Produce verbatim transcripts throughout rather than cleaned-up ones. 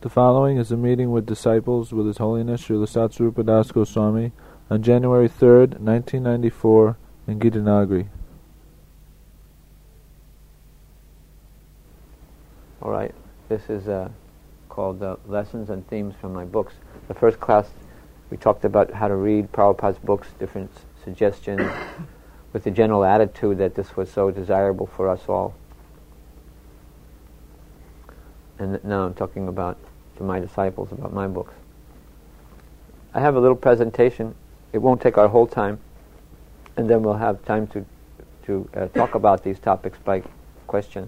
The following is a meeting with disciples with His Holiness Srila Satsvarupa Das Goswami on January third, nineteen ninety-four in Gitanagri. All right, this is uh, called uh, Lessons and Themes from My Books. The first class we talked about how to read Prabhupada's books, different s- suggestions, with the general attitude that this was so desirable for us all. And now I'm talking about to my disciples about my books. I have a little presentation. It won't take our whole time, and then we'll have time to to uh, talk about these topics by questions.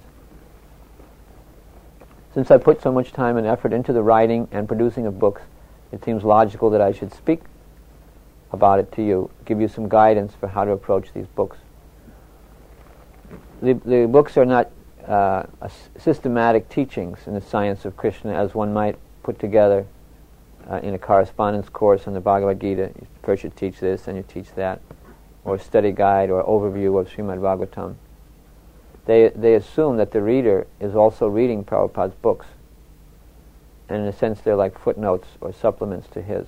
Since I put so much time and effort into the writing and producing of books, it seems logical that I should speak about it to you, give you some guidance for how to approach these books. The, the books are not uh, a s- systematic teachings in the science of Krishna as one might put together uh, in a correspondence course on the Bhagavad Gita. First you teach this, then you teach that, or a study guide or overview of Srimad Bhagavatam. They they assume that the reader is also reading Prabhupada's books, and in a sense they're like footnotes or supplements to his.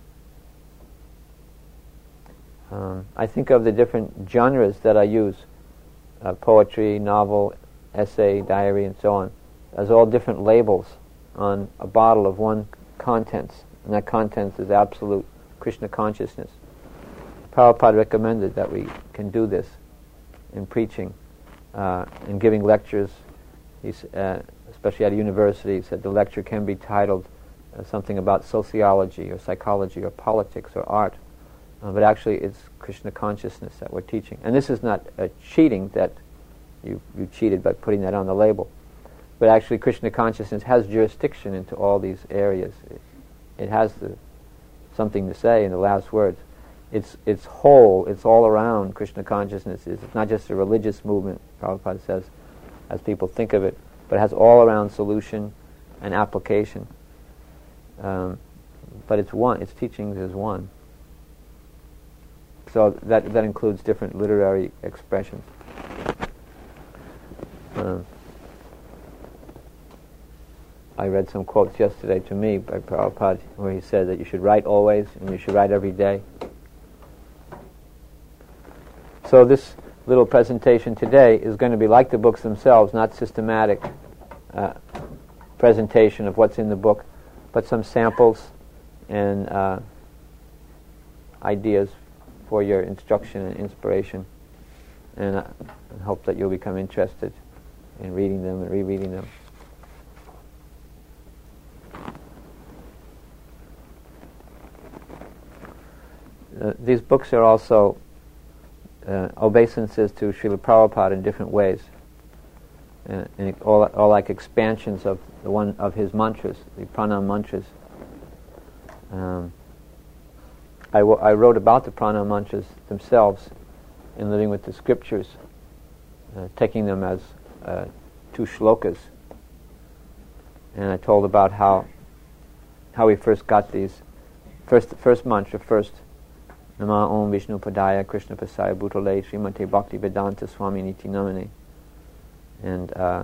Um, I think of the different genres that I use, uh, poetry, novel, essay, diary, and so on, as all different labels on a bottle of one contents, and that contents is absolute Krishna consciousness. Prabhupada recommended that we can do this in preaching, uh, in giving lectures. He's, uh, especially at a university, he said the lecture can be titled uh, something about sociology or psychology or politics or art, uh, but actually it's Krishna consciousness that we're teaching. And this is not a cheating that you, you cheated by putting that on the label, but actually Krishna consciousness has jurisdiction into all these areas. It, it has the, something to say in the last words. It's it's whole, it's all around Krishna consciousness. It's not just a religious movement, Prabhupada says, as people think of it, but it has all around solution and application. Um, but it's one, its teachings is one. So that that includes different literary expressions. Um, I read some quotes yesterday to me by Prabhupada where he said that you should write always and you should write every day. So this little presentation today is going to be like the books themselves, not systematic uh, presentation of what's in the book, but some samples and uh, ideas for your instruction and inspiration. And I hope that you'll become interested in reading them and rereading them. Uh, these books are also uh, obeisances to Srila Prabhupada in different ways, uh, and it, all, all like expansions of the one of his mantras, the pranam mantras. Um, I, w- I wrote about the pranam mantras themselves in Living with the Scriptures, uh, taking them as uh, two shlokas, and I told about how how we first got these. First, first mantra first. Nama Om Vishnu Padaya Krishna Pasaya Bhutale Srimate Bhakti Vedanta Swami Niti Namane. And uh,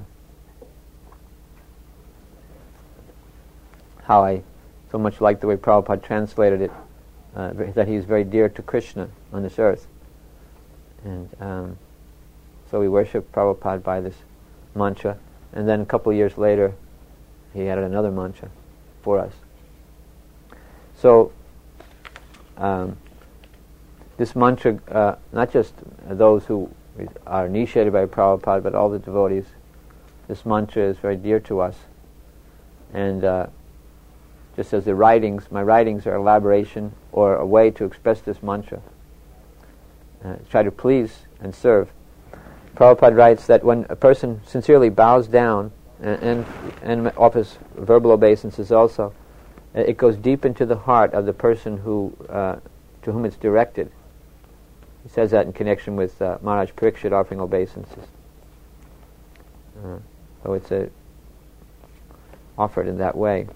how I so much liked the way Prabhupada translated it, uh, that he is very dear to Krishna on this earth. And um, so we worship Prabhupada by this mantra. And then a couple of years later, he added another mantra for us. So, um, this mantra, uh, not just those who are initiated by Prabhupada, but all the devotees, this mantra is very dear to us. And uh, just as the writings, my writings are elaboration or a way to express this mantra, uh, try to please and serve. Prabhupada writes that when a person sincerely bows down and, and, and offers verbal obeisances also, it goes deep into the heart of the person who uh, to whom it's directed. He says that in connection with uh, Maharaj Parikshit offering obeisances. Uh, so it's a, offered in that way.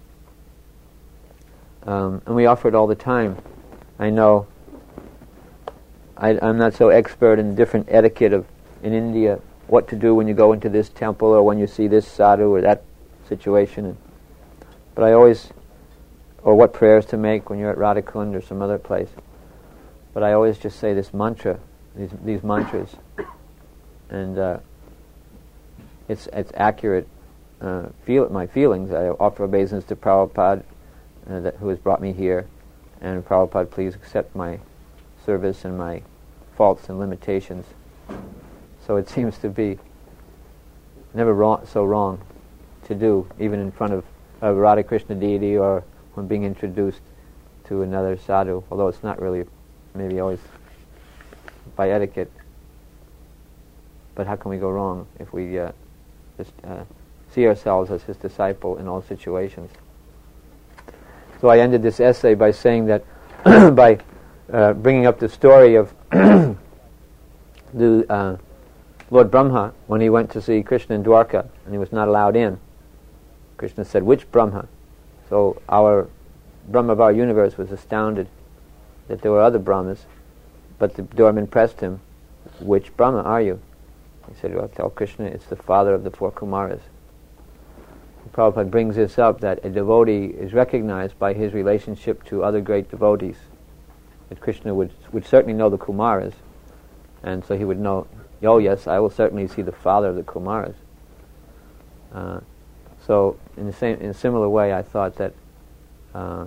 Um, and we offer it all the time. I know I, I'm not so expert in different etiquette of in India, what to do when you go into this temple or when you see this sadhu or that situation. And But I always, or what prayers to make when you're at Radhakund or some other place. But I always just say this mantra, these these mantras, and uh, it's it's accurate. Uh, feel my feelings. I offer obeisance to Prabhupada, uh, that, who has brought me here, and Prabhupada, please accept my service and my faults and limitations. So it seems to be never wrong, so wrong to do, even in front of a Radha Krishna deity or when being introduced to another sadhu, although it's not really maybe always by etiquette. But how can we go wrong if we uh, just uh, see ourselves as his disciple in all situations? So I ended this essay by saying that by uh, bringing up the story of the uh, Lord Brahma when he went to see Krishna in Dwarka and he was not allowed in. Krishna said, "Which Brahma?" So our Brahma of our universe was astounded that there were other Brahmas, but the doorman pressed him, "Which Brahma are you?" He said, "Well, tell Krishna it's the father of the four Kumaras." Prabhupada brings this up, that a devotee is recognized by his relationship to other great devotees. That Krishna would would certainly know the Kumaras, and so he would know, oh yes, I will certainly see the father of the Kumaras. Uh, so in the same, in a similar way, I thought that uh,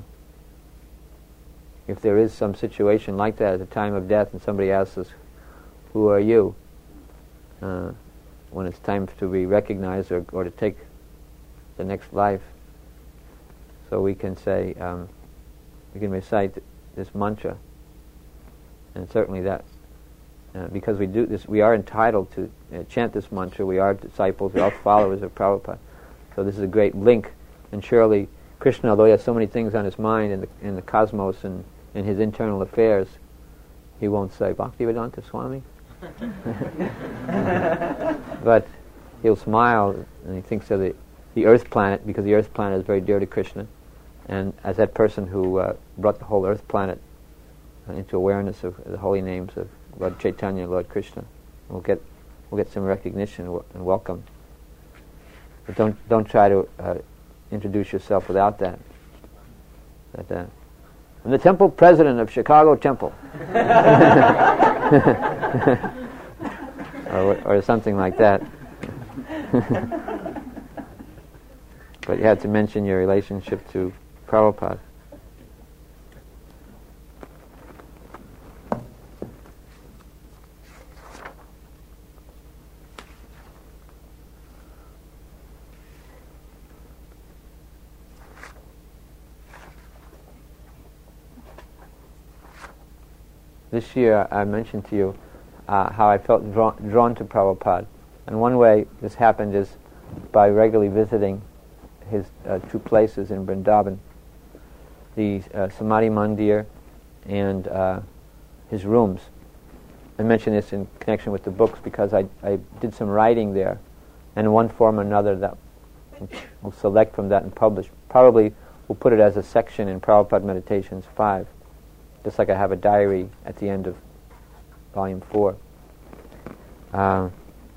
if there is some situation like that at the time of death, and somebody asks us, "Who are you?" Uh, when it's time to be recognized or, or to take the next life, so we can say, um, we can recite this mantra, and certainly that, uh, because we do this, we are entitled to uh, chant this mantra. We are disciples, we are followers of Prabhupada. So this is a great link, and surely Krishna, although he has so many things on his mind in the in the cosmos and in his internal affairs, he won't say Bhaktivedanta Swami, but he'll smile and he thinks of the the Earth planet, because the Earth planet is very dear to Krishna, and as that person who uh, brought the whole Earth planet uh, into awareness of the holy names of Lord Chaitanya and Lord Krishna, we'll get we'll get some recognition and welcome. But don't don't try to uh, introduce yourself without that. That uh, I'm the temple president of Chicago Temple, or or something like that. But you had to mention your relationship to Prabhupada. This year I mentioned to you uh, how I felt drawn, drawn to Prabhupada. And one way this happened is by regularly visiting his uh, two places in Vrindavan, the uh, Samadhi Mandir and uh, his rooms. I mention this in connection with the books because I, I did some writing there, and in one form or another that we'll select from that and publish. Probably we'll put it as a section in Prabhupada Meditations five, just like I have a diary at the end of volume four. Uh,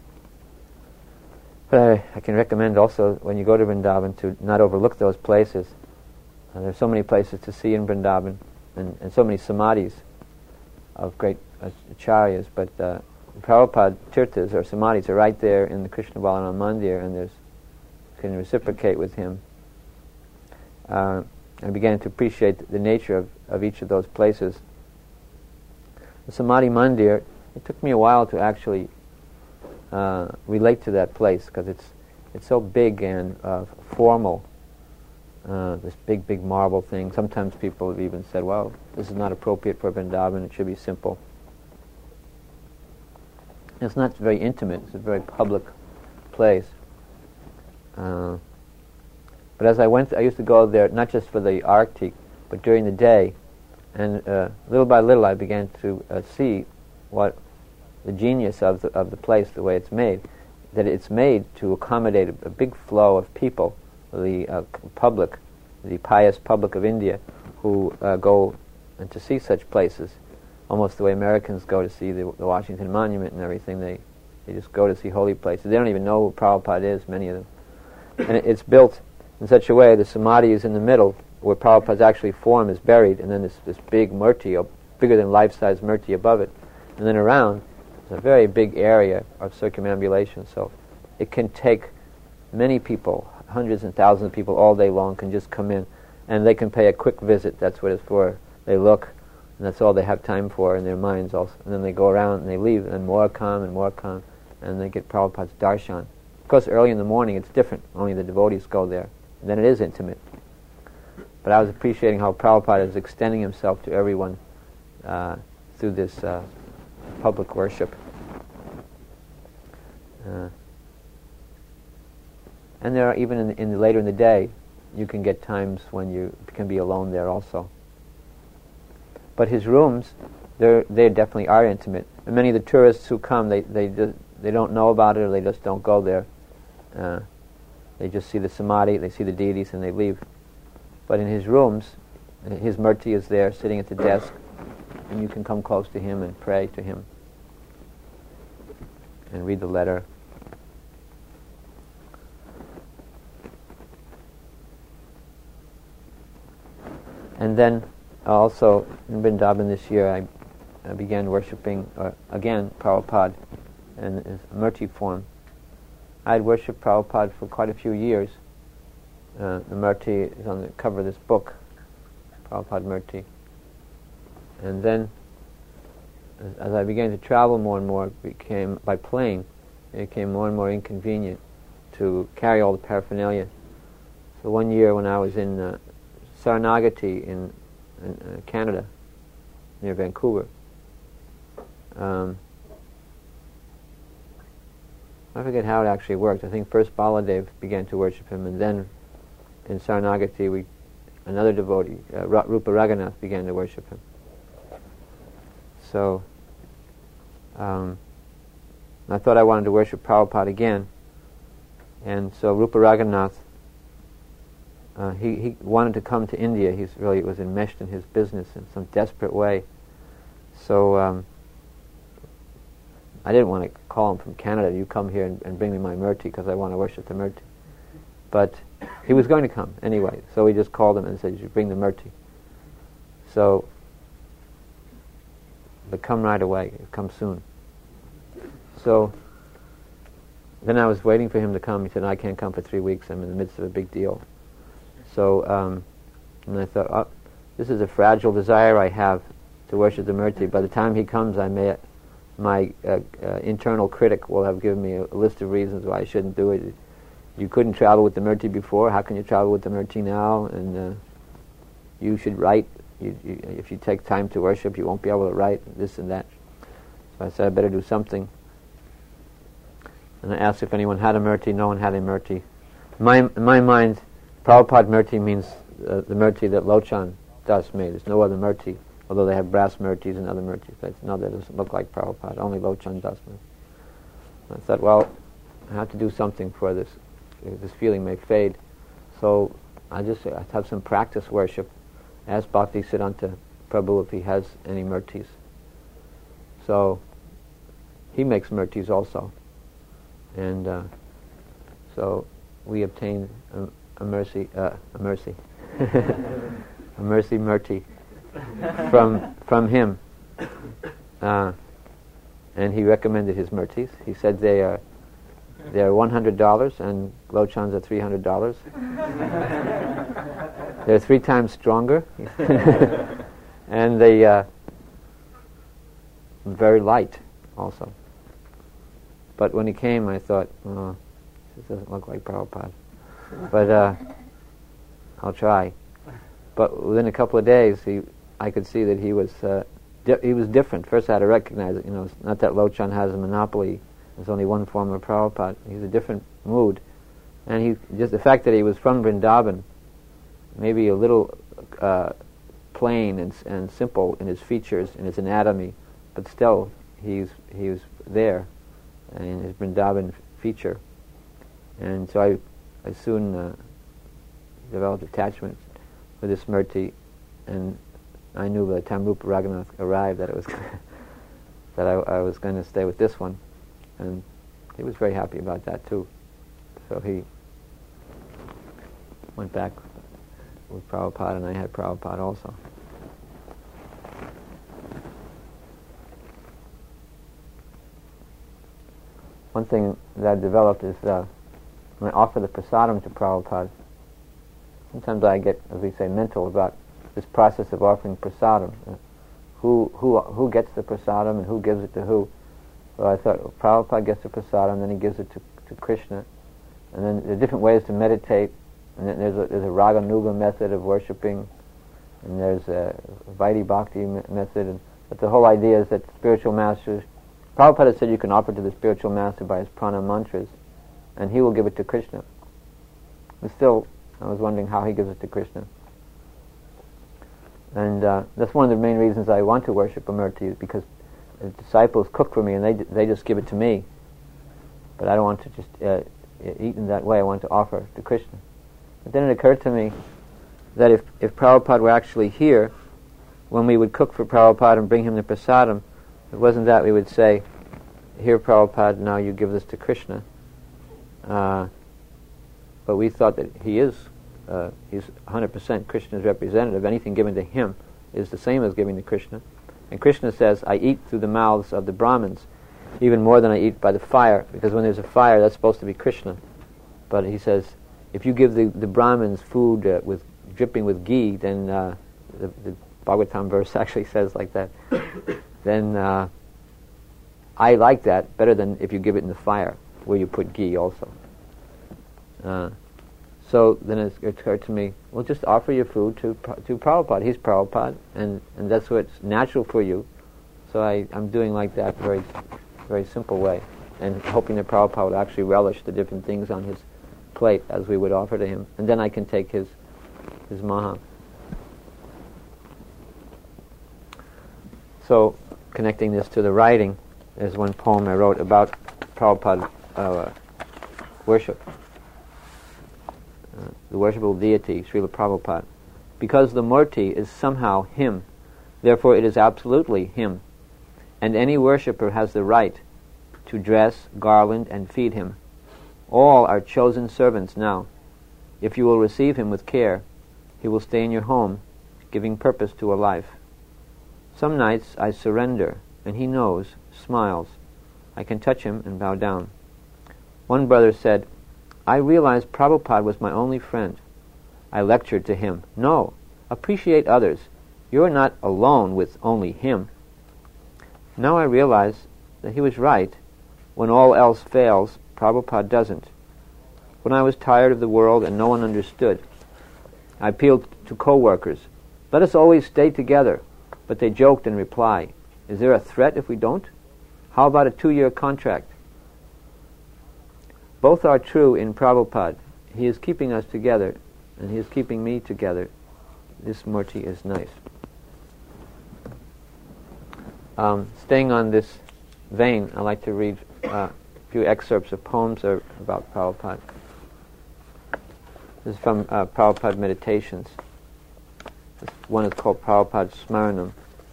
But I, I can recommend also, when you go to Vrindavan, to not overlook those places. Uh, there are so many places to see in Vrindavan, and, and so many samadhis of great uh, acharyas, but uh, Prabhupada tirthas or samadhis are right there in the Krishna Balaram Mandir, and there's you can reciprocate with him. Uh, I began to appreciate the nature of, of each of those places. The Samadhi Mandir, it took me a while to actually Uh, relate to that place, because it's it's so big and uh, formal. Uh, this big, big marble thing. Sometimes people have even said, "Well, this is not appropriate for Vrindavan. It should be simple." It's not very intimate. It's a very public place. Uh, but as I went, I used to go there not just for the arti, but during the day, and uh, little by little, I began to uh, see what the genius of the of the place, the way it's made, that it's made to accommodate a, a big flow of people, the uh, public, the pious public of India, who uh, go and to see such places, almost the way Americans go to see the, the Washington Monument and everything. They they just go to see holy places. They don't even know who Prabhupada is, many of them. And it, it's built in such a way the samadhi is in the middle, where Prabhupada's actually form is buried, and then this, this big murti, bigger than life-size murti above it. And then around, there's a very big area of circumambulation, so it can take many people, hundreds and thousands of people all day long can just come in, and they can pay a quick visit. That's what it's for. They look, and that's all they have time for in their minds also. And then they go around and they leave, and more come and more come, and they get Prabhupada's darshan. Of course, early in the morning it's different. Only the devotees go there. And then it is intimate. But I was appreciating how Prabhupada is extending himself to everyone uh, through this uh, public worship. Uh, and there are, even in, in the, later in the day, you can get times when you can be alone there also. But his rooms, they're, they definitely are intimate. And many of the tourists who come, they they just, they don't know about it, or they just don't go there. Uh, they just see the samadhi, they see the deities, and they leave. But in his rooms, his murti is there, sitting at the desk, and you can come close to him and pray to him and read the letter. And then also in Vrindavan this year, I, I began worshipping uh, again Prabhupada in his murti form. I had worshipped Prabhupada for quite a few years. Uh, the murti is on the cover of this book, Prabhupada Murti. And then, as, as I began to travel more and more, it became by plane, it became more and more inconvenient to carry all the paraphernalia. So one year when I was in uh, Saranagati in, in uh, Canada, near Vancouver, um, I forget how it actually worked. I think first Baladev began to worship him, and then in Saranagati, we, another devotee, uh, Rupa Raghunath, began to worship him. So, um, I thought I wanted to worship Prabhupada again, and so Rupa Raghunath, uh, he, he wanted to come to India. He really was enmeshed in his business in some desperate way. So, um, I didn't want to call him from Canada, you come here and, and bring me my murti, because I want to worship the murti. But he was going to come anyway, so we just called him and said, you should bring the murti. So, but come right away, come soon. So, then I was waiting for him to come. He said, I can't come for three weeks, I'm in the midst of a big deal. So, um, and I thought, oh, this is a fragile desire I have to worship the murti. By the time he comes, I may, my uh, uh, internal critic will have given me a, a list of reasons why I shouldn't do it. You couldn't travel with the murti before, how can you travel with the murti now? And uh, you should write. You, you, if you take time to worship, you won't be able to write this and that. So I said, I better do something. And I asked if anyone had a murti. No one had a murti. My, in my mind, Prabhupada murti means uh, the murti that Lochan Das made. There's no other murti, although they have brass murtis and other murtis. But no, that doesn't look like Prabhupada. Only Lochan Das made. I thought, well, I have to do something for this. This feeling may fade. So I just I have some practice worship. Ask Bhaktisiddhanta Prabhu if he has any murtis. So he makes murtis also. And uh, so we obtained a, a mercy, uh, a mercy, a mercy murti from from him. Uh, and he recommended his murtis. He said they are they're one hundred dollars and Lochan's are three hundred dollars. They're three times stronger, and they uh, very light also. But when he came, I thought, oh, this doesn't look like Prabhupada. But uh, I'll try. But within a couple of days, he, I could see that he was uh, di- he was different. First, I had to recognize it. You know, it's not that Lochan has a monopoly. There's only one form of Prabhupada. He's a different mood, and he just the fact that he was from Vrindavan, maybe a little uh, plain and and simple in his features, in his anatomy, but still he's he was there in his Vrindavan feature, and so I I soon uh, developed attachment with this murti, and I knew by the time Rupa Raghunath arrived that it was that I, I was going to stay with this one, and he was very happy about that too. So he went back with Prabhupada, and I had Prabhupada also. One thing that I've developed is uh, when I offer the prasadam to Prabhupada, sometimes I get, as we say, mental about this process of offering prasadam. Uh, who who who gets the prasadam and who gives it to who? Well, I thought, well, Prabhupada gets the prasadam, and then he gives it to, to Krishna. And then there are different ways to meditate. And then there's a, there's a Raganuga method of worshipping, and there's a Vaidhi Bhakti me- method. And, but the whole idea is that spiritual masters, Prabhupada said you can offer to the spiritual master by his prana mantras, and he will give it to Krishna. But still, I was wondering how he gives it to Krishna. And uh, that's one of the main reasons I want to worship Amurti, is because the disciples cook for me and they they just give it to me. But I don't want to just uh, eat in that way. I want to offer to Krishna. But then it occurred to me that if, if Prabhupada were actually here, when we would cook for Prabhupada and bring him the prasadam, it wasn't that we would say, "Here, Prabhupada, now you give this to Krishna." Uh, but we thought that he is, uh, he's one hundred percent Krishna's representative. Anything given to him is the same as giving to Krishna. And Krishna says, "I eat through the mouths of the Brahmins, even more than I eat by the fire," because when there's a fire, that's supposed to be Krishna. But he says, if you give the, the Brahmins food uh, with dripping with ghee, then uh, the, the Bhagavatam verse actually says like that, then uh, I like that better than if you give it in the fire, where you put ghee also. Uh, so then it occurred to me, well, just offer your food to to Prabhupada. He's Prabhupada, and, and that's what's natural for you. So I, I'm doing like that very, very simple way, and hoping that Prabhupada would actually relish the different things on his plate as we would offer to him, and then I can take his his maha. So, connecting this to the writing, there's one poem I wrote about Prabhupada uh, worship. Uh, the worshipable deity, Srila Prabhupada. Because the Murti is somehow him, therefore it is absolutely him, and any worshipper has the right to dress, garland, and feed him. All are chosen servants now. If you will receive him with care, he will stay in your home, giving purpose to a life. Some nights I surrender, and he knows, smiles. I can touch him and bow down. One brother said, "I realized Prabhupada was my only friend." I lectured to him, "No, appreciate others. You're not alone with only him." Now I realize that he was right. When all else fails, Prabhupada doesn't. When I was tired of the world and no one understood, I appealed to co-workers. "Let us always stay together." But they joked in reply, "Is there a threat if we don't? How about a two-year contract?" Both are true in Prabhupada. He is keeping us together, and he is keeping me together. This Murti is nice. Um, staying on this vein, I'd like to read uh, a few excerpts of poems are about Prabhupada. This is from uh, Prabhupada Meditations. This one is called Prabhupada Smaranam.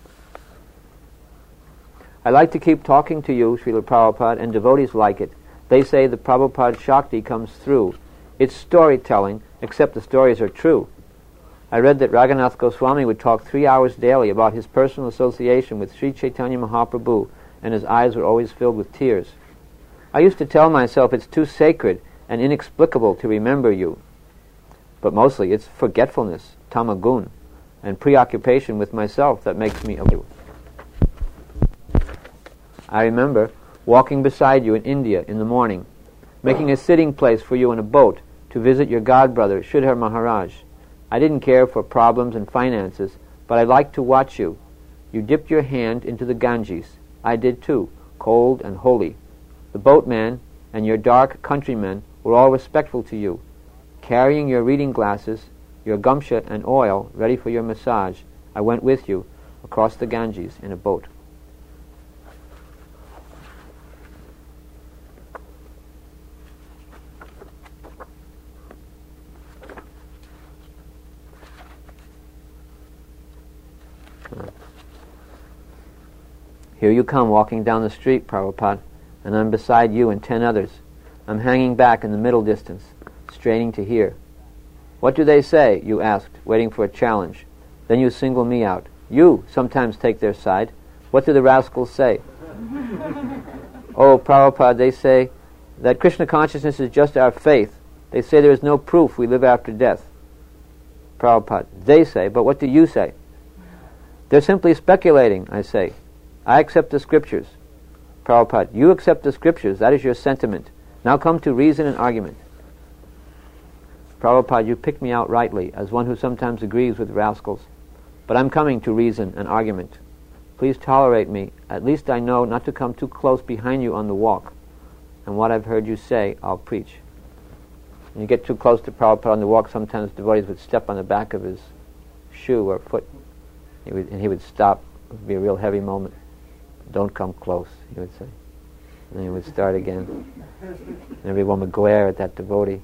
I like to keep talking to you, Srila Prabhupada, and devotees like it. They say the Prabhupada Shakti comes through. It's storytelling, except the stories are true. I read that Raghunath Goswami would talk three hours daily about his personal association with Sri Chaitanya Mahaprabhu, and his eyes were always filled with tears. I used to tell myself it's too sacred and inexplicable to remember you. But mostly it's forgetfulness, tamagun, and preoccupation with myself that makes me of you. I remember walking beside you in India in the morning, making a sitting place for you in a boat to visit your godbrother, Sridhar Maharaj. I didn't care for problems and finances, but I liked to watch you. You dipped your hand into the Ganges. I did too, cold and holy. The boatman and your dark countrymen were all respectful to you. Carrying your reading glasses, your gumsha and oil ready for your massage, I went with you across the Ganges in a boat. Here you come walking down the street, Prabhupada, and I'm beside you and ten others. I'm hanging back in the middle distance, straining to hear. What do they say? You asked, waiting for a challenge. Then you single me out. You sometimes take their side. What do the rascals say? Oh, Prabhupada, they say that Krishna consciousness is just our faith. They say there is no proof we live after death. Prabhupada, they say, but what do you say? They're simply speculating, I say. I accept the scriptures. Prabhupada, you accept the scriptures, that is your sentiment. Now come to reason and argument. Prabhupada, you pick me out rightly as one who sometimes agrees with rascals. But I'm coming to reason and argument. Please tolerate me. At least I know not to come too close behind you on the walk. And what I've heard you say, I'll preach. When you get too close to Prabhupada on the walk, sometimes devotees would step on the back of his shoe or foot. He would, and he would stop. It would be a real heavy moment. Don't come close, he would say. And then he would start again. And everyone would glare at that devotee.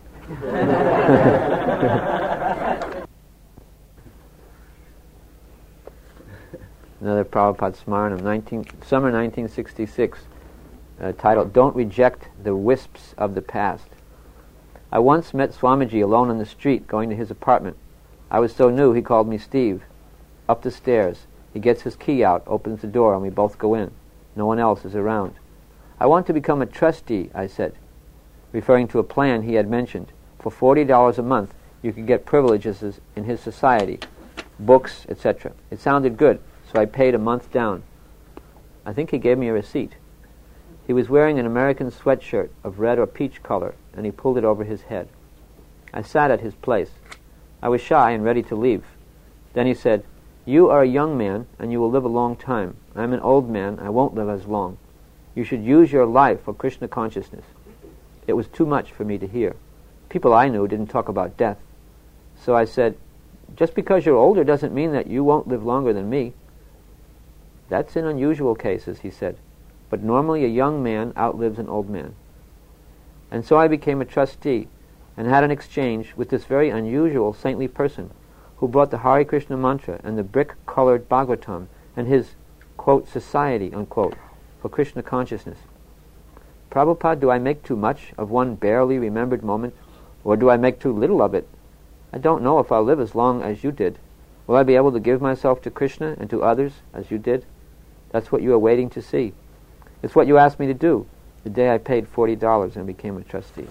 Another Prabhupada Smaranam, nineteen, summer nineteen sixty-six, uh, titled, Don't Reject the Wisps of the Past. I once met Swamiji alone on the street going to his apartment. I was so new he called me Steve. Up the stairs. He gets his key out, opens the door, and we both go in. No one else is around. I want to become a trustee, I said, referring to a plan he had mentioned. For forty dollars a month, you could get privileges in his society, books, et cetera. It sounded good, so I paid a month down. I think he gave me a receipt. He was wearing an American sweatshirt of red or peach color, and he pulled it over his head. I sat at his place. I was shy and ready to leave. Then he said, You are a young man, and you will live a long time. I am an old man, I won't live as long. You should use your life for Krishna consciousness. It was too much for me to hear. People I knew didn't talk about death. So I said, Just because you're older doesn't mean that you won't live longer than me. That's in unusual cases, he said. But normally a young man outlives an old man. And so I became a trustee and had an exchange with this very unusual saintly person who brought the Hare Krishna mantra and the brick-colored Bhagavatam and his, quote, society, unquote, for Krishna consciousness. Prabhupada, do I make too much of one barely remembered moment, or do I make too little of it? I don't know if I'll live as long as you did. Will I be able to give myself to Krishna and to others as you did? That's what you are waiting to see. It's what you asked me to do the day I paid forty dollars and became a trustee.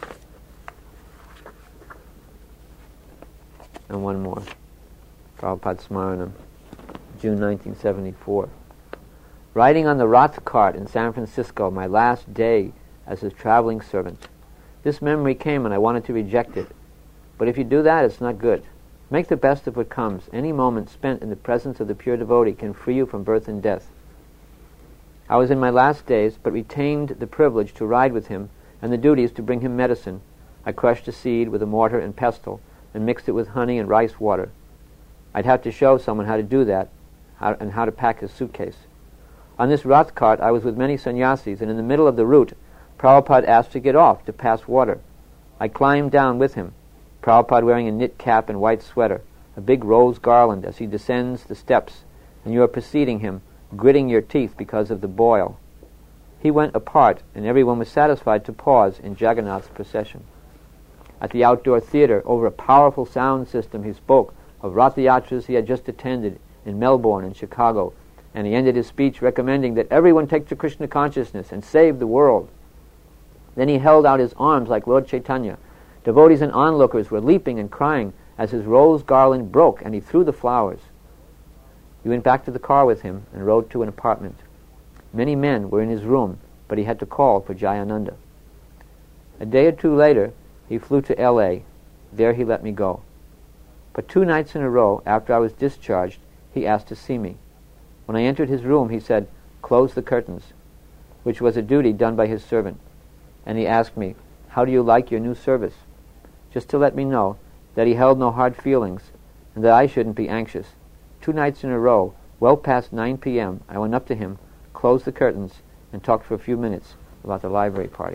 And one more. Prabhupada Smaranam, June nineteen seventy-four. Riding on the Rath cart in San Francisco, my last day as his traveling servant. This memory came and I wanted to reject it. But if you do that, it's not good. Make the best of what comes. Any moment spent in the presence of the pure devotee can free you from birth and death. I was in my last days, but retained the privilege to ride with him and the duties to bring him medicine. I crushed a seed with a mortar and pestle and mixed it with honey and rice water. I'd have to show someone how to do that how, and how to pack his suitcase. On this Rath cart, I was with many sannyasis, and in the middle of the route, Prabhupada asked to get off to pass water. I climbed down with him, Prabhupada wearing a knit cap and white sweater, a big rose garland as he descends the steps, and you are preceding him, gritting your teeth because of the boil. He went apart, and everyone was satisfied to pause in Jagannath's procession. At the outdoor theatre, over a powerful sound system, he spoke of Rath Yatras he had just attended in Melbourne and Chicago, and he ended his speech recommending that everyone take to Krishna consciousness and save the world. Then he held out his arms like Lord Chaitanya. Devotees and onlookers were leaping and crying as his rose garland broke and he threw the flowers. He went back to the car with him and rode to an apartment. Many men were in his room, but he had to call for Jayananda. A day or two later, he flew to L A There he let me go. But two nights in a row, after I was discharged, he asked to see me. When I entered his room, he said, "Close the curtains," which was a duty done by his servant. And he asked me, "How do you like your new service?" Just to let me know that he held no hard feelings and that I shouldn't be anxious. Two nights in a row, well past nine p.m., I went up to him, closed the curtains, and talked for a few minutes about the library party.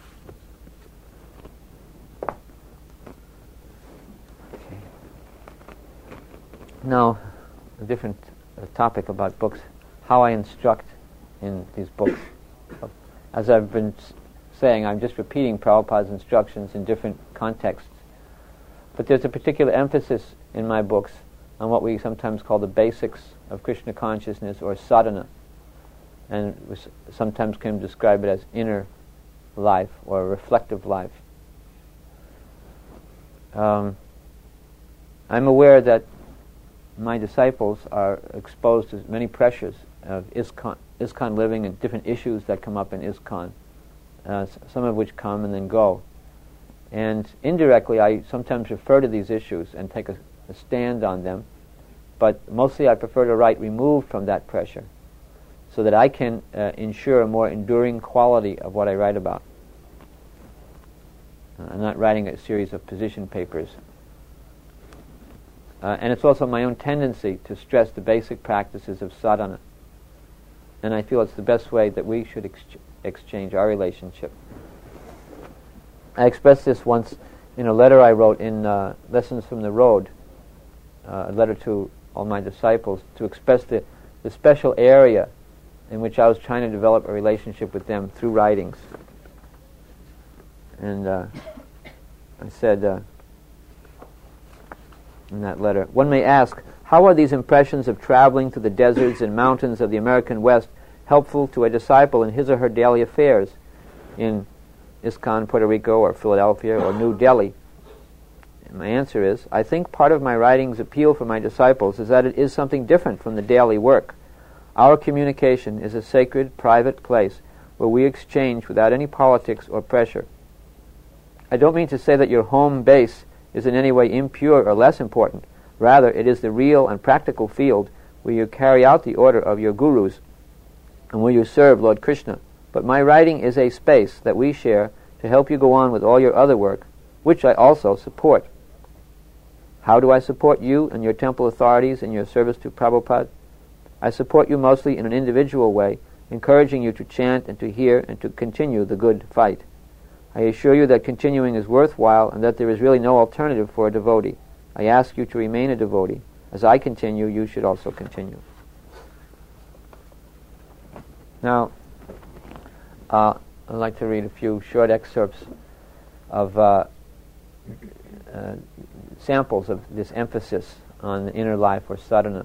Okay. Now, a different uh, topic about books, how I instruct in these books. As I've been s- saying, I'm just repeating Prabhupada's instructions in different contexts. But there's a particular emphasis in my books on what we sometimes call the basics of Krishna consciousness, or sadhana, and we sometimes can describe it as inner life or reflective life. Um, I'm aware that my disciples are exposed to many pressures of ISKCON, ISKCON living and different issues that come up in ISKCON, uh, some of which come and then go. And indirectly, I sometimes refer to these issues and take a, a stand on them, but mostly I prefer to write removed from that pressure so that I can uh, ensure a more enduring quality of what I write about. Uh, I'm not writing a series of position papers. Uh, and it's also my own tendency to stress the basic practices of sadhana. And I feel it's the best way that we should ex- exchange our relationship. I expressed this once in a letter I wrote in uh, Lessons from the Road, uh, a letter to all my disciples, to express the, the special area in which I was trying to develop a relationship with them through writings. And uh, I said uh, in that letter, one may ask, how are these impressions of traveling through the deserts and mountains of the American West helpful to a disciple in his or her daily affairs in ISKCON, Puerto Rico, or Philadelphia, or New Delhi? And my answer is, I think part of my writing's appeal for my disciples is that it is something different from the daily work. Our communication is a sacred, private place where we exchange without any politics or pressure. I don't mean to say that your home base is in any way impure or less important. Rather, it is the real and practical field where you carry out the order of your gurus and where you serve Lord Krishna. But my writing is a space that we share to help you go on with all your other work, which I also support. How do I support you and your temple authorities in your service to Prabhupada? I support you mostly in an individual way, encouraging you to chant and to hear and to continue the good fight. I assure you that continuing is worthwhile and that there is really no alternative for a devotee. I ask you to remain a devotee. As I continue, you should also continue. Now, uh, I'd like to read a few short excerpts of uh, uh, samples of this emphasis on the inner life or sadhana.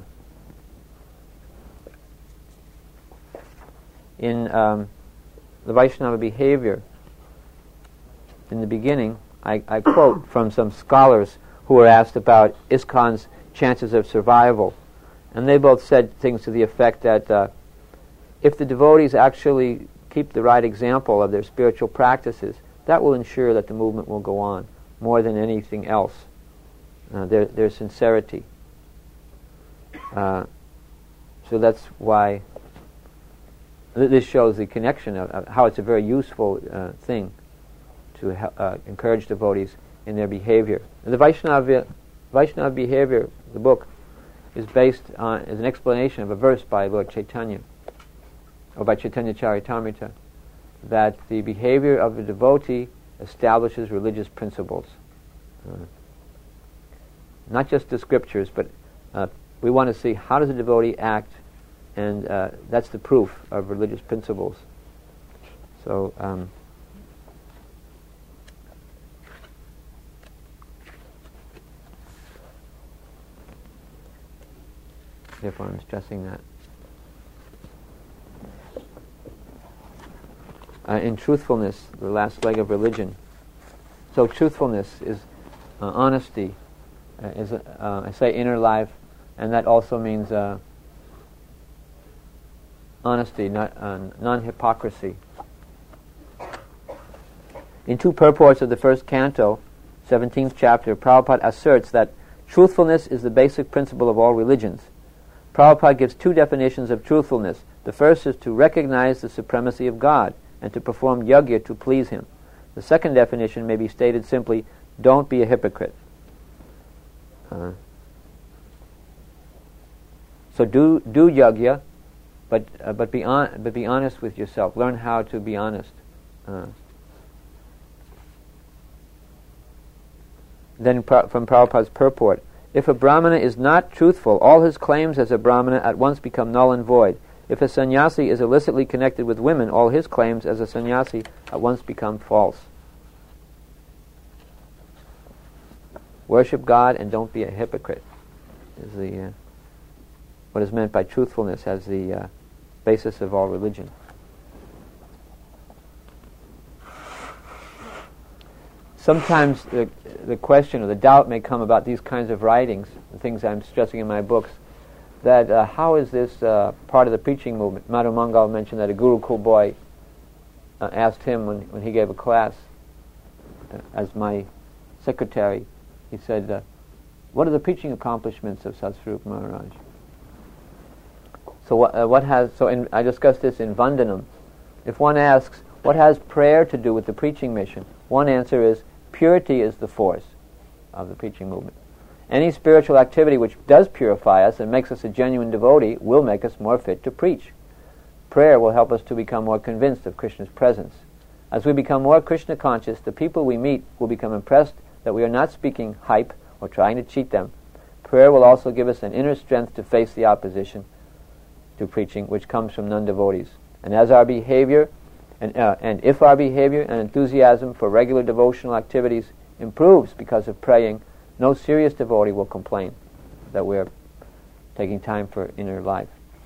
In um, the Vaishnava behavior, in the beginning, I, I quote from some scholars who were asked about ISKCON's chances of survival. And they both said things to the effect that uh, if the devotees actually keep the right example of their spiritual practices, that will ensure that the movement will go on more than anything else. Uh, their, their sincerity. Uh, so that's why th- this shows the connection of, of how it's a very useful uh, thing to ha- uh, encourage devotees in their behavior. And the Vaishnava, Vaishnava behavior, the book, is based on, is an explanation of a verse by Lord Chaitanya, or by Chaitanya Charitamrita, that the behavior of a devotee establishes religious principles. Uh, not just the scriptures, but uh, we want to see how does a devotee act, and uh, that's the proof of religious principles. So, um, therefore I'm stressing that. Uh, in truthfulness, the last leg of religion. So truthfulness is uh, honesty, uh, is uh, I say inner life, and that also means uh, honesty, not uh, non-hypocrisy. In two purports of the first canto, seventeenth chapter, Prabhupada asserts that truthfulness is the basic principle of all religions. Prabhupada gives two definitions of truthfulness. The first is to recognize the supremacy of God and to perform yajna to please Him. The second definition may be stated simply, don't be a hypocrite. Uh, so do do yajna, but uh, but be on, but be honest with yourself. Learn how to be honest. Uh, then pra- from Prabhupada's purport, if a brahmana is not truthful, all his claims as a brahmana at once become null and void. If a sannyasi is illicitly connected with women, all his claims as a sannyasi at once become false. Worship God and don't be a hypocrite is the uh, what is meant by truthfulness as the uh, basis of all religion. Sometimes the, the question or the doubt may come about these kinds of writings, the things I'm stressing in my books, that uh, how is this uh, part of the preaching movement? Madhu Mangal mentioned that a Gurukul boy uh, asked him when, when he gave a class, uh, as my secretary, he said, uh, what are the preaching accomplishments of Satsvarupa Maharaj? So what, uh, what has, so in, I discussed this in Vandanam. If one asks, what has prayer to do with the preaching mission? One answer is, purity is the force of the preaching movement. Any spiritual activity which does purify us and makes us a genuine devotee will make us more fit to preach. Prayer will help us to become more convinced of Krishna's presence. As we become more Krishna conscious, the people we meet will become impressed that we are not speaking hype or trying to cheat them. Prayer will also give us an inner strength to face the opposition to preaching which comes from non-devotees. And as our behavior And, uh, and if our behavior and enthusiasm for regular devotional activities improves because of praying, no serious devotee will complain that we are taking time for inner life.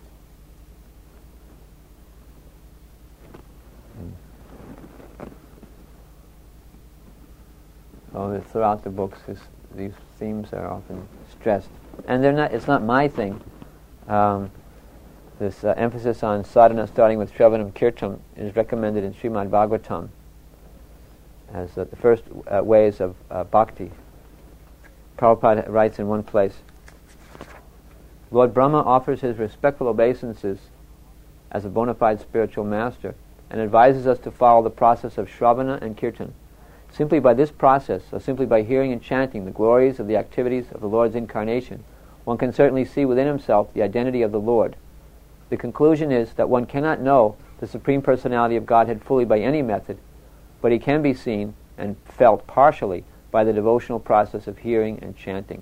So throughout the books, this, these themes are often stressed, and they're not. It's not my thing. Um, This uh, emphasis on sadhana starting with Shravanam Kirtan is recommended in Srimad Bhagavatam as uh, the first uh, ways of uh, bhakti. Prabhupada writes in one place, Lord Brahma offers his respectful obeisances as a bona fide spiritual master and advises us to follow the process of Shravana and Kirtan. Simply by this process, or simply by hearing and chanting the glories of the activities of the Lord's incarnation, one can certainly see within himself the identity of the Lord. The conclusion is that one cannot know the Supreme Personality of Godhead fully by any method, but he can be seen and felt partially by the devotional process of hearing and chanting.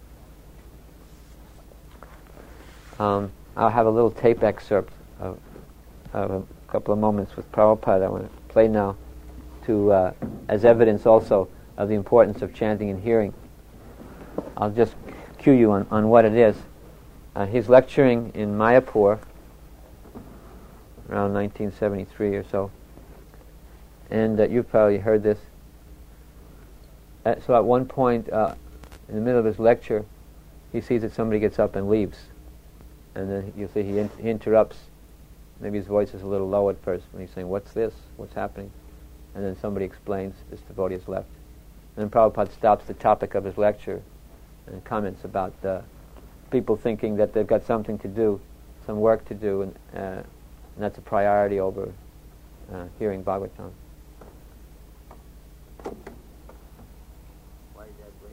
Um, I'll have a little tape excerpt of, of a couple of moments with Prabhupada I want to play now to uh, as evidence also of the importance of chanting and hearing. I'll just cue you on, on what it is. Uh, he's lecturing in Mayapur around nineteen seventy-three or so. And uh, you've probably heard this. Uh, so at one point, uh, in the middle of his lecture, he sees that somebody gets up and leaves. And then you'll see he, in- he interrupts. Maybe his voice is a little low at first when he's saying, what's this? What's happening? And then somebody explains, this devotee has left. And then Prabhupada stops the topic of his lecture and comments about uh, people thinking that they've got something to do, some work to do, and, uh, and that's a priority over uh, hearing Bhagavatam. Why that way?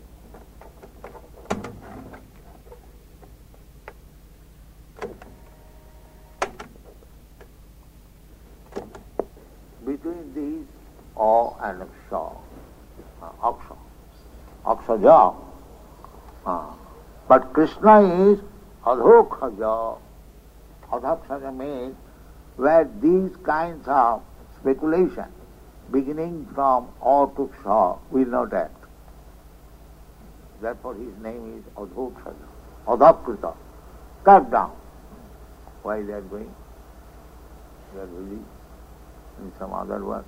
Between these O and Ksha, uh, Aksha, Akshaja, uh, but Krishna is Adhokhaja. Adhokhaja means where these kinds of speculation, beginning from O to Ksha, will not act. Therefore his name is Adhokhaja, Adhakrita, cut down. Why they are going? They are busy in some other work.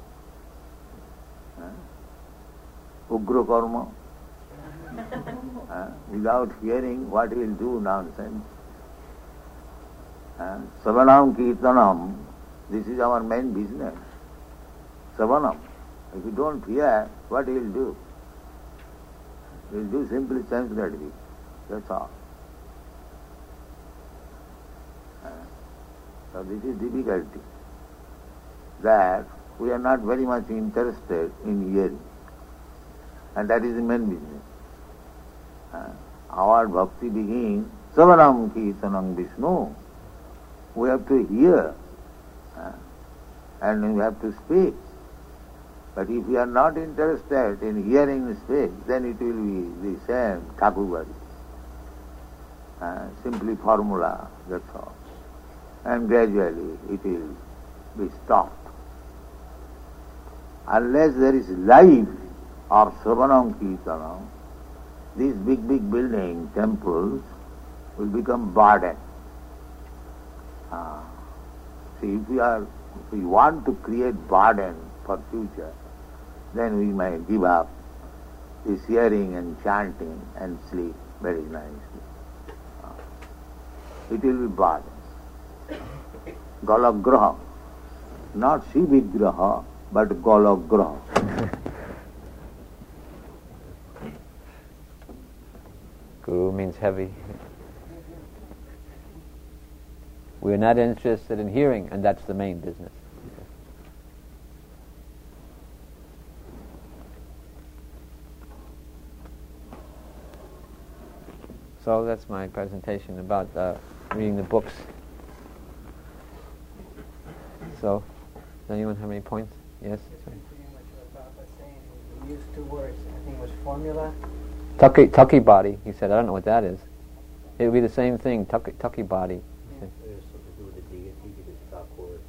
Huh? Ugra karma. Uh, without hearing what he will do, nonsense. Uh, Savanam Kirtanam, this is our main business. Savanam. If you don't hear, what he will do? He will do simply sense gratification. That's all. Uh, so this is difficulty. That we are not very much interested in hearing. And that is the main business. Uh, our bhakti begins, Savanam Kirtanam Vishnu. We have to hear uh, and we have to speak. But if we are not interested in hearing and speak, then it will be the same Thakurvari. Uh, simply formula, that's all. And gradually it will be stopped. Unless there is life or Savanam Kirtanam, these big, big buildings, temples, will become burden. Uh, see, if we are, if we want to create burden for future, then we may give up this hearing and chanting and sleep very nicely. Uh, it will be burden. Galagraha, not Shivigraha, but Galagraha. Guru means heavy. We're not interested in hearing, and that's the main business. So that's my presentation about uh, reading the books. So, does anyone have any points? Yes? It's pretty much what Bob was saying. He used two words. I think it was formula. Tucky, tucky body. He said, I don't know what that is. It would be the same thing, tucky, tucky body. There's something to do with the deity, because Thakur,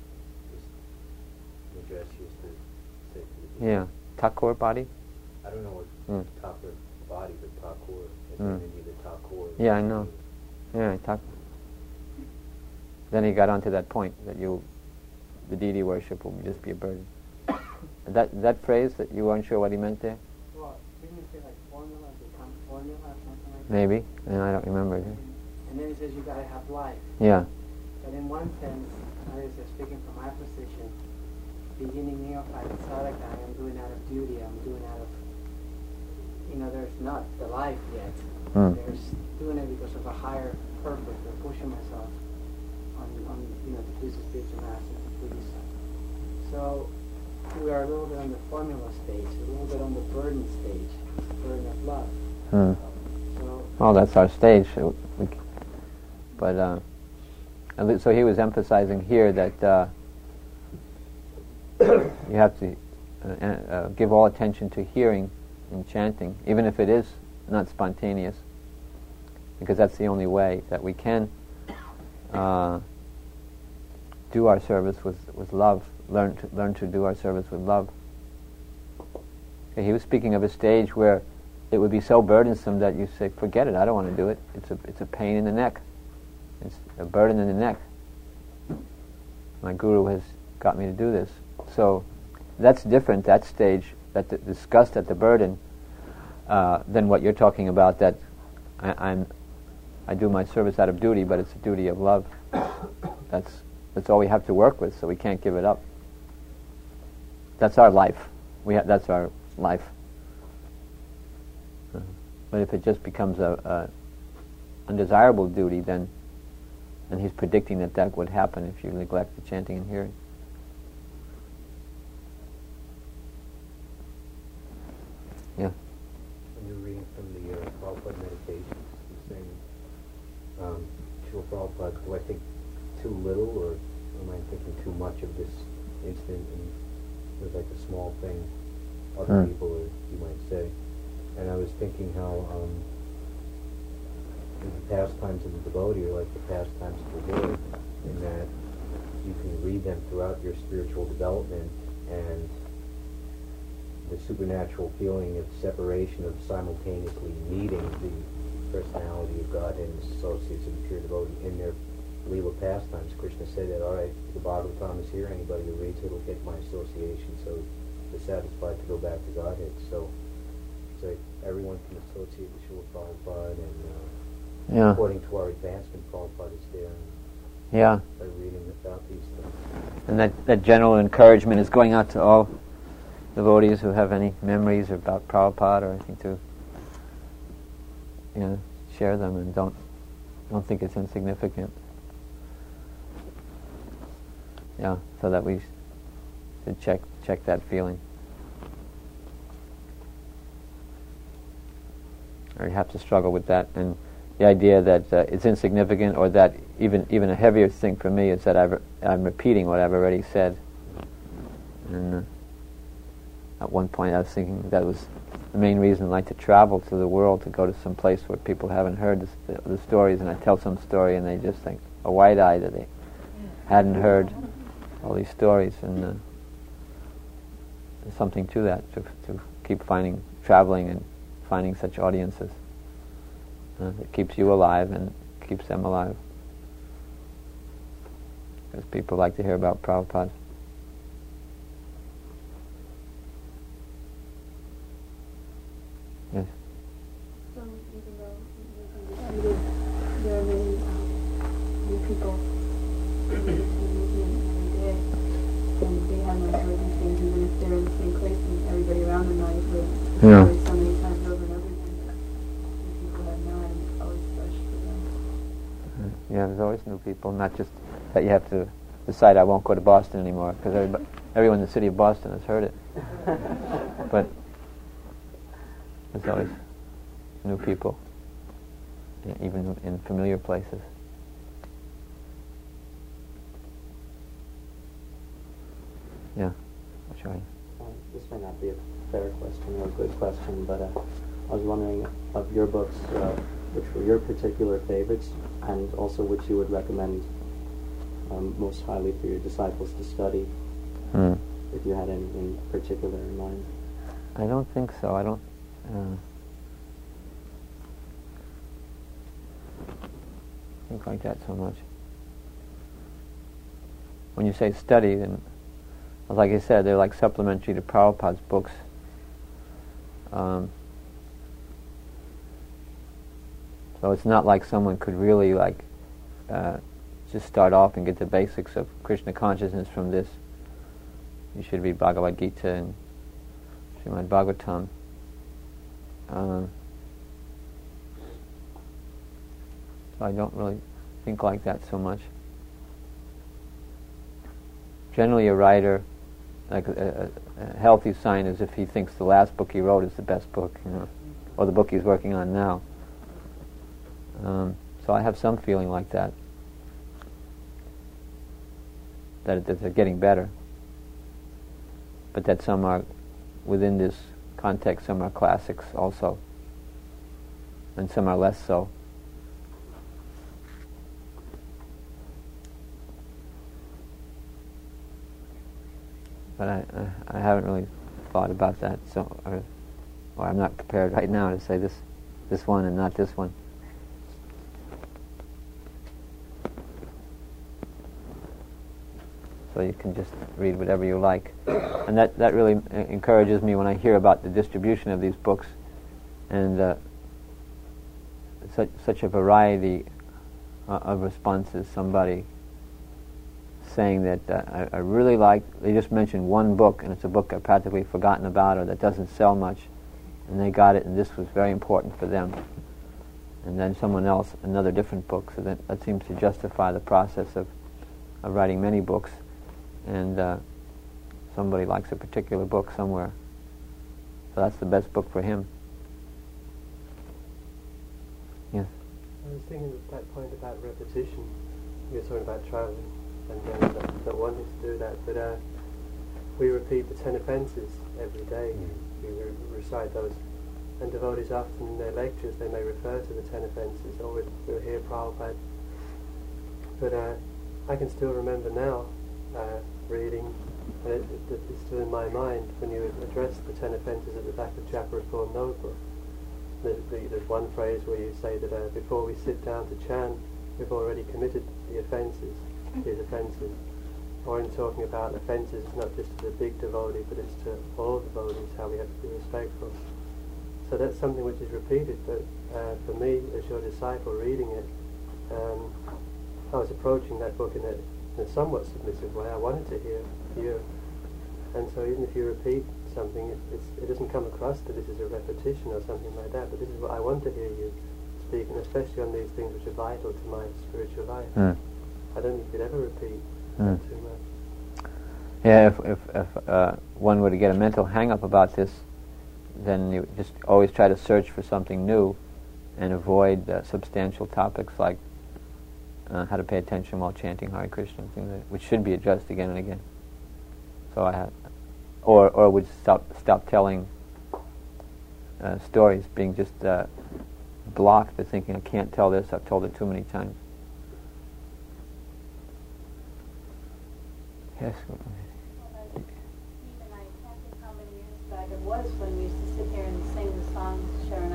Madras used to say to the deity. Yeah, Thakur body? I don't know what Mm. Thakur body, but Thakur, as Mm. in India, the Thakur. Yeah, I know. Yeah, Thak. Then he got onto that point that you, the deity worship will just be a burden. that that phrase that you weren't sure what he meant there? Well, didn't he say like formula become formula or something like that? Maybe. No, I don't remember. And, and then he says you gotta have life. Yeah. But in one sense, I was speaking from my position, beginning neophyte and sadhaka, I am doing out of duty, I'm doing out of, you know, there's not the life yet. Mm. There's doing it because of a higher purpose, or pushing myself on, on you know, to please the spiritual master, to please. So we are a little bit on the formula stage, a little bit on the burden stage, burden of love. Mm. So Well, that's our stage. So we, but uh, at least- so he was emphasizing here that uh, you have to uh, uh, give all attention to hearing and chanting, even if it is not spontaneous, because that's the only way that we can uh, do our service with, with love, learn to, learn to do our service with love. Okay, he was speaking of a stage where it would be so burdensome that you say, forget it, I don't want to do it. It's a, it's a pain in the neck. It's a burden in the neck. My guru has got me to do this. So that's different, that stage, that the disgust at the burden, uh, than what you're talking about, that I, I'm, I do my service out of duty, but it's a duty of love. That's that's all we have to work with, so we can't give it up. That's our life. We ha- that's our life. Uh, but if it just becomes a, a undesirable duty, then and he's predicting that that would happen if you neglect the chanting and hearing. Yeah. When you're reading from the uh, Prabhupada Meditations, he's saying, um, Srila Prabhupada, do I think too little, or am I thinking too much of this instant, and it was like a small thing, other Hmm. people, or you might say. And I was thinking how um, the pastimes of the devotee are like the pastimes of the Lord, in that you can read them throughout your spiritual development, and the supernatural feeling of separation, of simultaneously meeting the personality of God and His associates of the pure devotee in their Leela pastimes. Krishna said that, all right, the Bhagavatam is here, anybody who reads it will get my association, so they're satisfied to go back to Godhead. So it's like everyone can associate with Srila Prabhupada, and uh, Yeah. according to our advancement, Prabhupada is there Yeah. by reading about these things. And that, that general encouragement is going out to all devotees who have any memories about Prabhupada or anything, to, you know, share them, and don't don't think it's insignificant. Yeah, so that we should check check that feeling. Or you have to struggle with that, and the idea that uh, it's insignificant, or that even even a heavier thing for me is that I've, I'm repeating what I've already said. And uh, at one point I was thinking that was the main reason I like to travel to the world, to go to some place where people haven't heard the, the, the stories, and I tell some story and they just think a wide-eye that they hadn't heard all these stories, and uh, there's something to that, to, to keep finding, traveling and finding such audiences. Uh, it keeps you alive and keeps them alive. Because people like to hear about Prabhupada. Yes? So even though you defeated, there are many um, new people in the movement every day, and they have not heard these things, even if they're in the same place and everybody around them might have heard the Yeah. story so many times over and over again. New people have no, and it's always fresh for them. Yeah, there's always new people, not just that you have to decide I won't go to Boston anymore, because everybody, everyone in the city of Boston has heard it. But there's always new people, e- even in familiar places. Yeah, Acharya. Uh, this may not be a fair question or a good question, but uh, I was wondering of your books, uh, which were your particular favorites, and also which you would recommend um, most highly for your disciples to study, Hmm. if you had any in particular in mind. I don't think so. I don't uh, think like that so much. When you say study, then, like I said, they're like supplementary to Prabhupada's books. Um, so it's not like someone could really like uh, just start off and get the basics of Krishna consciousness from this. You should read Bhagavad Gita and Srimad Bhagavatam. Um, so I don't really think like that so much. Generally a writer, like a, a, a healthy sign is if he thinks the last book he wrote is the best book, you know, or the book he's working on now. Um, so I have some feeling like that, that, that they're getting better, but that some are, within this context, some are classics also, and some are less so. But I, I, I haven't really thought about that, so or, or I'm not prepared right now to say this, this one and not this one. So you can just read whatever you like, and that that really encourages me when I hear about the distribution of these books, and uh, such such a variety uh, of responses. Somebody saying that uh, I, I really like, they just mentioned one book, and it's a book I've practically forgotten about, or that doesn't sell much, and they got it, and this was very important for them. And then someone else, another different book, so that, that seems to justify the process of, of writing many books, and uh, somebody likes a particular book somewhere, so that's the best book for him. Yes? I was thinking at that point about repetition. You were talking about travelling and uh, that, that wanting to do that, but uh, we repeat the ten offences every day. Mm. We re- recite those, and devotees often in their lectures they may refer to the ten offences, or we'll, we'll hear Prabhupada. But uh, I can still remember now uh, reading, and it, it, it's still in my mind, when you address the ten offences at the back of Japa Reform Notebook. There's, there's one phrase where you say that uh, before we sit down to chant, we've already committed the offences, these offences. Or in talking about offences, it's not just to the big devotee, but it's to all devotees, how we have to be respectful. So that's something which is repeated, but uh, for me, as your disciple reading it, um, I was approaching that book in a, in a somewhat submissive way. I wanted to hear you. And so even if you repeat something, it, it's, it doesn't come across that this is a repetition or something like that, but this is what I want to hear you speak, and especially on these things which are vital to my spiritual life. Mm. I don't think you could ever repeat Mm. that too much. Yeah, if, if, if uh, one were to get a mental hang-up about this, then you just always try to search for something new and avoid uh, substantial topics like uh, how to pay attention while chanting Hare Krishna, things like, which should be addressed again and again. So I had, or or would stop stop telling uh, stories, being just uh, blocked to thinking I can't tell this. I've told it too many times. Yes. Even I can't think how many years back it was when we used to sit here and sing the songs, Sharon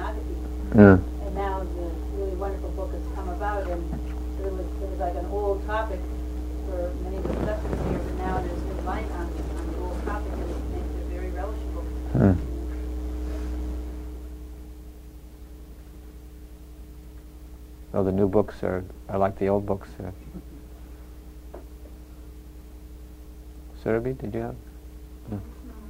Yeah. And now the really wonderful book has come about, and there was, there was like an old topic for many discussions here, but now there's new light on, on the old topic, and it makes it very relishable. Hmm. So the new books are, are like the old books. Uh. Surabhi, did you have? No.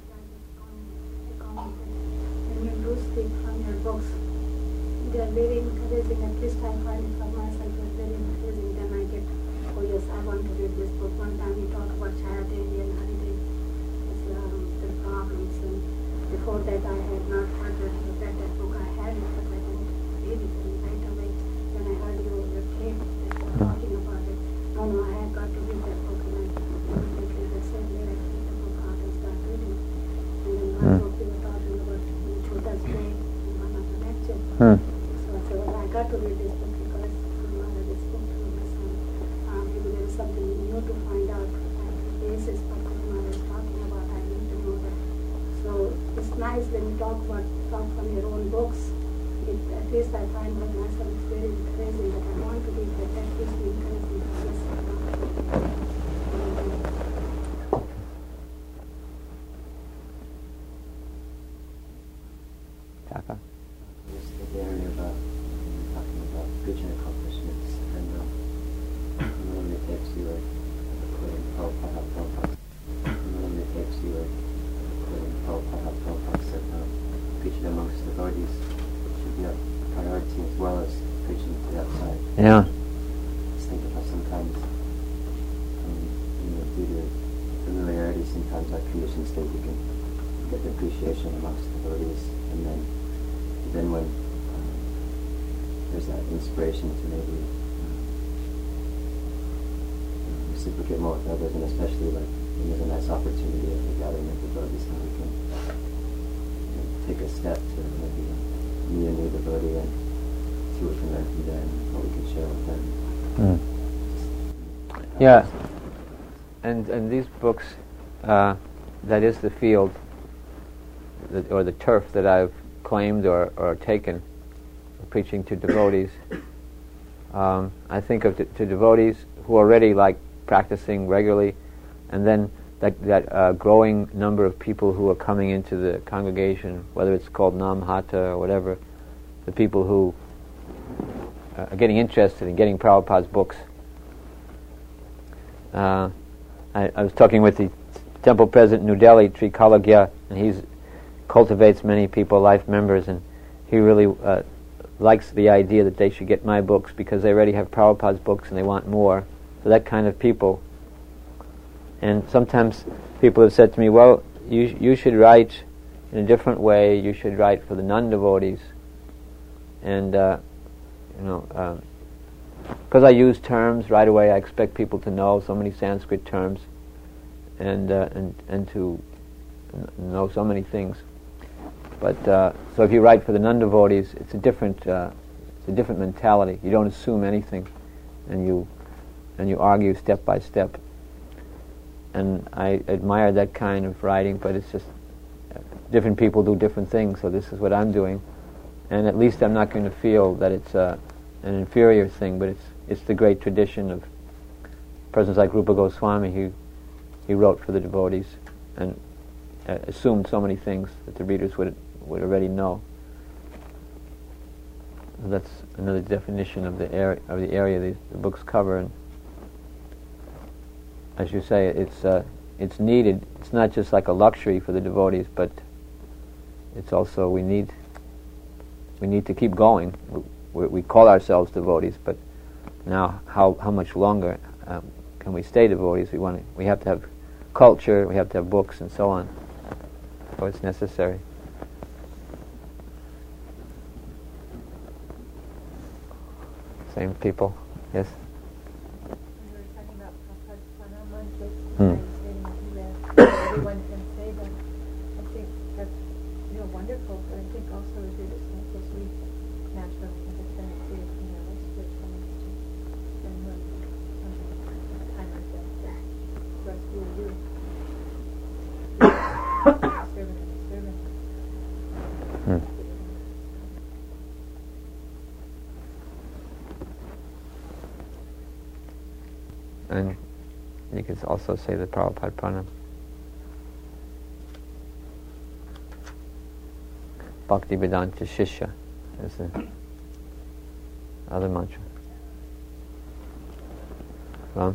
When you do speak from your books, they are very encouraging. At least I find it for myself, it's very encouraging. Then I get, oh yes, I want to read this book. One time you talk about charity and holiday, um, the problems, and before that I had not heard that, that, that book. I had it, but I didn't read it, and right away when I heard you your tape that you were talking about it, no, no, I had got to read that book, and I immediately the same way I took the book out and started reading. And then one Hmm. book you were talking about Chota's Day in one of the lectures. Hmm. So I said, well, I got to read this book because Mother just spoke to me, so um, if there is something new to find out, like the basis what Mother is talking about, I need to know that. So it's nice when you talk about talk from your own books. It, at least I find by myself it's very encouraging that I want to read that. That gives me encouragement. Yes, I want to read. Taka? Just the area about talking about preaching accomplishments, and um, one of the tapes you were quoting Prabhupada Prabhupada. One of the tapes you were quoting Prabhupada Prabhupada said um, preaching amongst devotees should be a priority as well as preaching to the outside. Yeah. Just think about sometimes, um, you know, due to familiarity, sometimes our conditioned state we can get the appreciation amongst devotees, and then then when um, there's that inspiration to maybe um, reciprocate more with others, and especially like when there's a nice opportunity of a gathering of devotees, then we can you know, take a step to maybe meet a new devotee and see what we can learn from them, what we can share with them. Hmm. Yeah. And and these books, uh, that is the field, that, or the turf that I've claimed or, or taken, preaching to devotees. Um, I think of t- to devotees who are already like practicing regularly, and then that, that uh, growing number of people who are coming into the congregation, whether it's called Nam Hata or whatever, the people who uh, are getting interested in getting Prabhupada's books. Uh, I, I was talking with the temple president in New Delhi, Sri Kalagya, and he's cultivates many people, life members, and he really uh, likes the idea that they should get my books because they already have Prabhupada's books and they want more. So that kind of people. And sometimes people have said to me, well, you you should write in a different way. You should write for the non-devotees. And, uh, you know, because um, I use terms right away, I expect people to know so many Sanskrit terms and uh, and, and to n- know so many things. But uh, so if you write for the non-devotees, it's a different, uh, it's a different mentality. You don't assume anything, and you, and you argue step by step. And I admire that kind of writing, but it's just uh, different people do different things. So this is what I'm doing, and at least I'm not going to feel that it's uh, an inferior thing. But it's it's the great tradition of persons like Rupa Goswami. He he wrote for the devotees and uh, assumed so many things that the readers would. would already know. That's another definition of the area of the area these the books cover. And as you say, it's uh, it's needed. It's not just like a luxury for the devotees, but it's also we need we need to keep going. We, we call ourselves devotees, but now how how much longer um, can we stay devotees? We want to, we have to have culture. We have to have books and so on. So it's necessary. Same people, yes. We were talking about Prabhupada's Pranam Hmm. that everyone can say that. I think that's you know wonderful, but I think also as your disciples we naturally have a tendency of you know spiritualness to spend more time with them. For us, we are you. Servant and servant. Hmm. And you could also say the Prabhupada pranam. Bhaktivedanta Shishya is the other mantra. Well,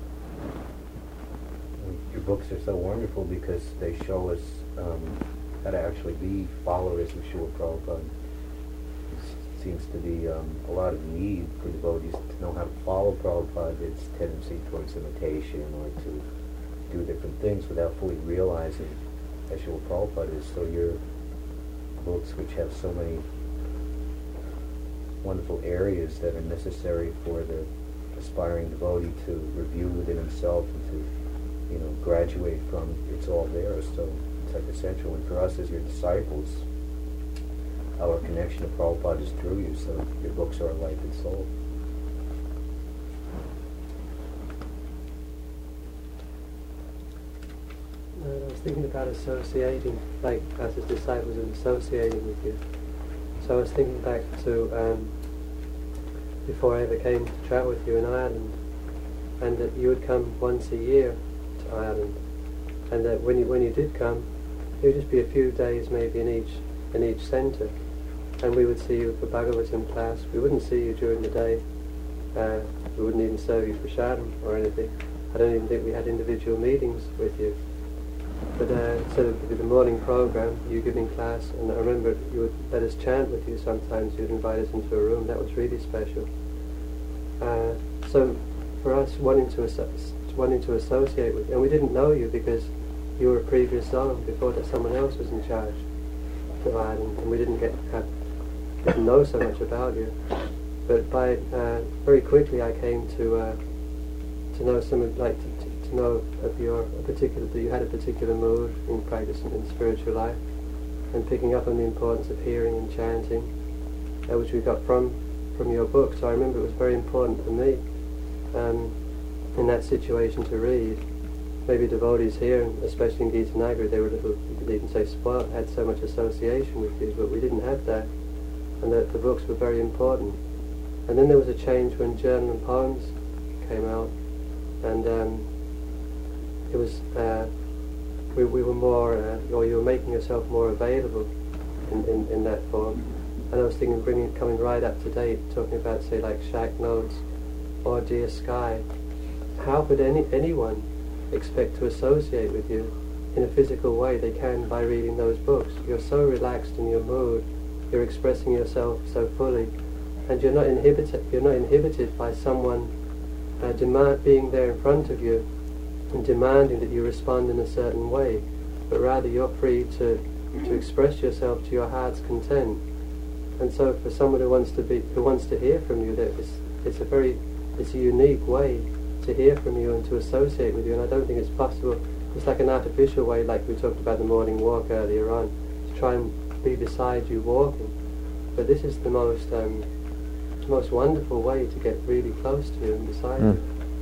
your books are so wonderful because they show us um, how to actually be followers of Srila Prabhupada. There seems to be um, a lot of need for devotees to know how to follow Prabhupada, its tendency towards imitation or to do different things without fully realizing as Srila Prabhupada is. So your books, which have so many wonderful areas that are necessary for the aspiring devotee to review within himself and to, you know, graduate from, it's all there. So it's like essential. And for us as your disciples, our connection to Prabhupada is through you, so your books are our life and soul. Uh, I was thinking about associating, like as his disciples and associating with you. So I was thinking back to um, before I ever came to travel with you in Ireland, and that you would come once a year to Ireland, and that when you when you did come, it would just be a few days maybe in each in each centre, and we would see you for Bhagavatam class. We wouldn't see you during the day. Uh, we wouldn't even serve you for Shadam or anything. I don't even think we had individual meetings with you. But uh, so with the morning program, you giving class, and I remember you would let us chant with you sometimes. You'd invite us into a room. That was really special. Uh, so for us, wanting to asso- wanting to associate with, and we didn't know you because you were a previous zone before that someone else was in charge of Ireland, and we didn't get have, didn't know so much about you. But by uh, very quickly, I came to uh, to know some of, like to, to, to know of your a particular that you had a particular mood in practice in, in spiritual life, and picking up on the importance of hearing and chanting, uh, which we got from from your book. So I remember it was very important for me um, in that situation to read. Maybe devotees here, especially in Gita Nagari, they were a little, you could even say spoiled, had so much association with you, but we didn't have that, and that the books were very important. And then there was a change when Journal and Poems came out, and um, it was uh, we, we were more, uh, or you were making yourself more available in, in, in that form. And I was thinking, bringing coming right up to date, talking about say like Shak Notes or Dear Sky. How could any anyone expect to associate with you in a physical way? They can by reading those books. You're so relaxed in your mood. You're expressing yourself so fully, and you're not inhibited. You're not inhibited by someone uh, demand being there in front of you and demanding that you respond in a certain way, but rather you're free to to express yourself to your heart's content. And so, for someone who wants to be who wants to hear from you, that it's it's a very it's a unique way to hear from you and to associate with you. And I don't think it's possible. It's like an artificial way, like we talked about the morning walk earlier on, to try and be beside you walking. But this is the most um, most wonderful way to get really close to you and beside mm. you.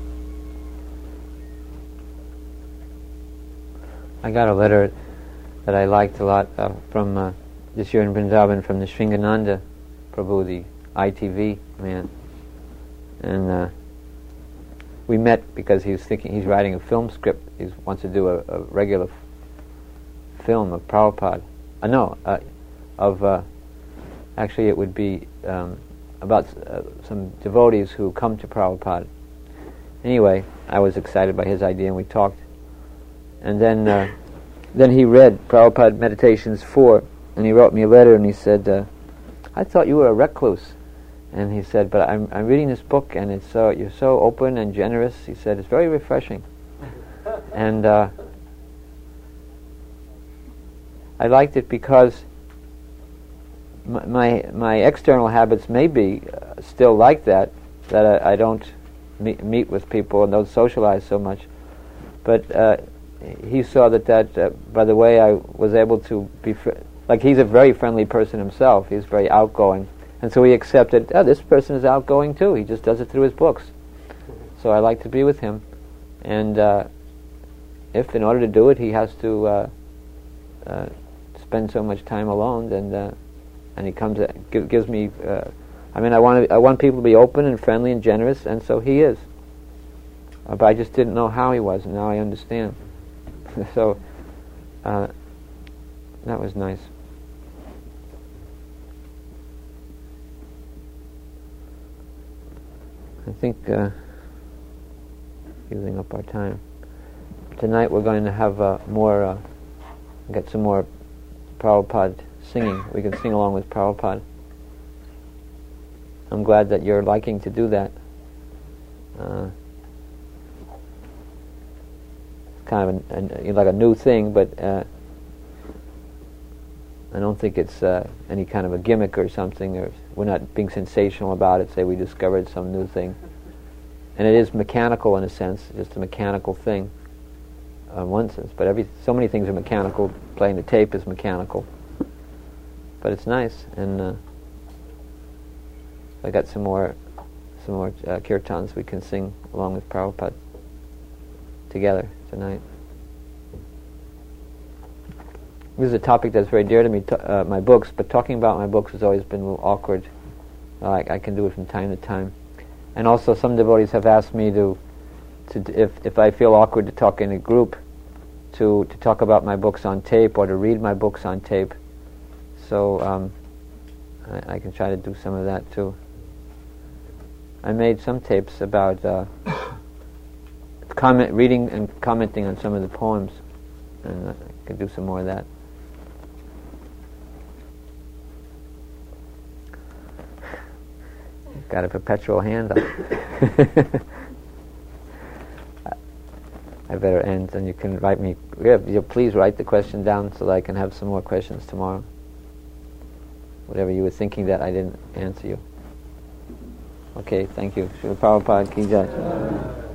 I got a letter that I liked a lot uh, from uh, this year in Vrindavan from the Sringananda Prabhu, the I T V man, and uh, we met because he was thinking he's writing a film script. He wants to do a, a regular f- film of Prabhupada. Uh, no, uh, of uh, actually it would be um, about uh, some devotees who come to Prabhupada. Anyway, I was excited by his idea, and we talked. And then, uh, then he read Prabhupada Meditations four, and he wrote me a letter, and he said, uh, "I thought you were a recluse." And he said, "But I'm I'm reading this book, and it's so you're so open and generous." He said, "It's very refreshing." And uh, I liked it because my my, my external habits may be uh, still like that, that I, I don't meet, meet with people and don't socialize so much. But uh, he saw that that uh, by the way I was able to be fr- like he's a very friendly person himself. He's very outgoing. And so he accepted, oh, this person is outgoing too. He just does it through his books. So I like to be with him. And uh, if in order to do it he has to uh, uh, spend so much time alone, then uh, and he comes, uh, give, gives me. Uh, I mean, I want to, I want people to be open and friendly and generous, and so he is. uh, but I just didn't know how he was, and now I understand. So uh, that was nice. I think uh, using up our time. Tonight we're going to have uh, more, uh, get some more Prabhupada singing. We can sing along with Prabhupada. I'm glad that you're liking to do that. Uh, kind of a, a, like a new thing, but uh, I don't think it's uh, any kind of a gimmick or something, or we're not being sensational about it, say we discovered some new thing. And it is mechanical in a sense, just a mechanical thing uh, in one sense, but every so many things are mechanical. Playing the tape is mechanical. But it's nice, and uh, I got some more some more uh, kirtans we can sing along with Prabhupada together tonight. This is a topic that's very dear to me, to, uh, my books, but talking about my books has always been a little awkward. Uh, I, I can do it from time to time. And also some devotees have asked me to, to d- if, if I feel awkward to talk in a group, to, to talk about my books on tape or to read my books on tape. So um, I, I can try to do some of that too. I made some tapes about uh, comment, reading and commenting on some of the poems, and I can do some more of that. Got a perpetual hand up. I better end, and you can write me. Yeah, you please write the question down so that I can have some more questions tomorrow. Whatever you were thinking that I didn't answer you. Okay, thank you. Srila Prabhupada ki jai.